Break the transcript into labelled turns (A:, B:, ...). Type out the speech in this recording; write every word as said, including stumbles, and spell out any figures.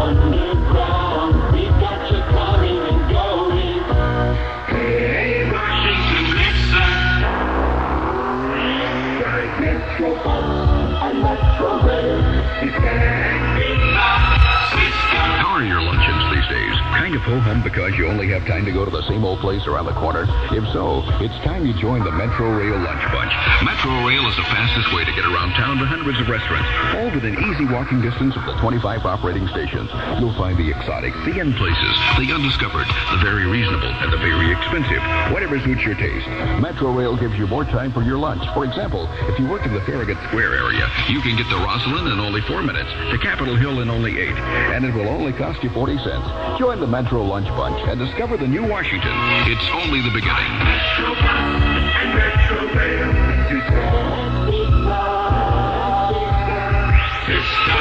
A: underground. We've got you coming and going. Hey, Washington, listen. Like Metrobus and Metrorail. It can be the system.
B: How are your luncheons these days? Kind of ho-hum because you only have time to go to the same old place around the corner? If so, it's time you join the Metro Rail Lunch Bunch. Metro Rail is the fastest way to get around town to hundreds of restaurants, all within easy walking distance of the twenty-five operating stations. You'll find the exotic, the end places, the undiscovered, the very reasonable, and the very expensive. Whatever suits your taste. Metro Rail gives you more time for your lunch. For example, if you work in the Farragut Square area, you can get to Rosslyn in only four minutes, to Capitol Hill in only eight, and it will only cost you forty cents. Join the Metro Lunch Bunch and discover the new Washington. It's only the beginning.
A: Metrobus and Metrorail.